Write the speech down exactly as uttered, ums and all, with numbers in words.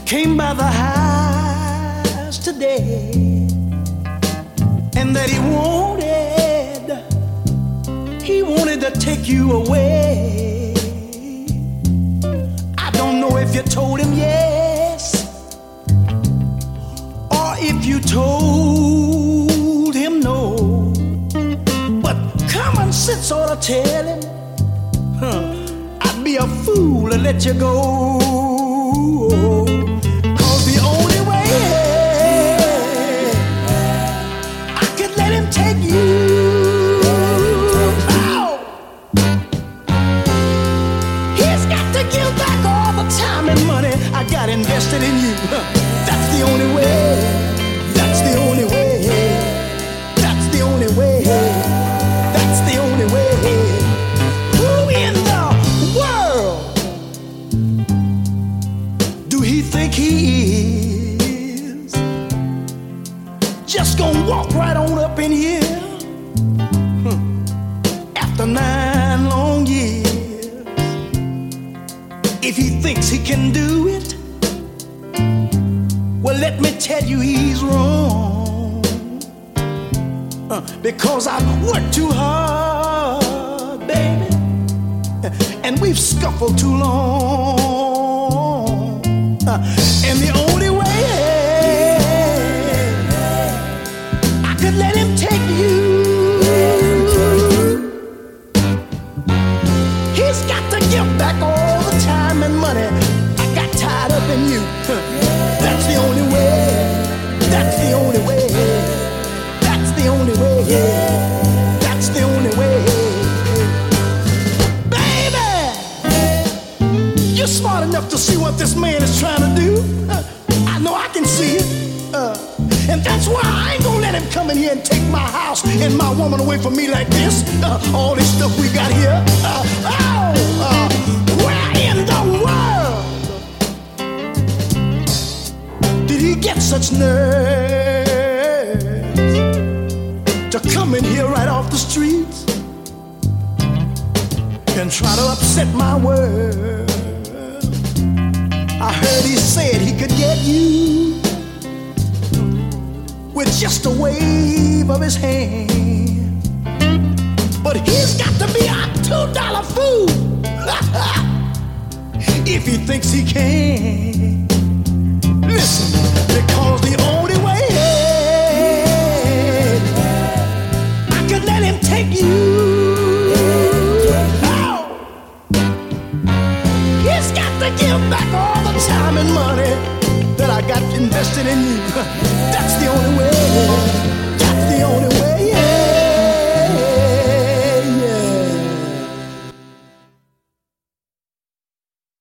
came by the house today, and that he wanted, he wanted to take you away. I don't know if you told him yes, or if you told him no, but common sense ought to tell him, huh, I'd be a fool to let you go. Cause the only way I could let him take you out, he's got to give back all the time and money I got invested in you. That's the only way. That's the only way. That's the only way. That's the only way. Who in the world do he think he is? Just gonna walk right on up in here, hmm, after nine long years. If he thinks he can do it, well, let me tell you he's wrong, uh, because I've worked too hard, baby, and we've scuffled too long, uh, and the only way I could let him take you, he's got to give back all the time and money I got tied up in you. That's the only way. That's the only way. That's the only way. That's the only way. Baby, you're smart enough to see what this man is trying to do. Uh, I know I can see it. Uh, and that's why I ain't gonna let him come in here and take my house and my woman away from me like this. Uh, all this stuff we got here. Uh, oh, uh, where in the world did he get such nerve to come in here right off the streets and try to upset my world? I heard he said he could get you with just a wave of his hand, but he's got to be a two dollar fool if he thinks he can. Listen, because the only way I could let him take you out, he's got to give back all the time and money that I got invested in you. That's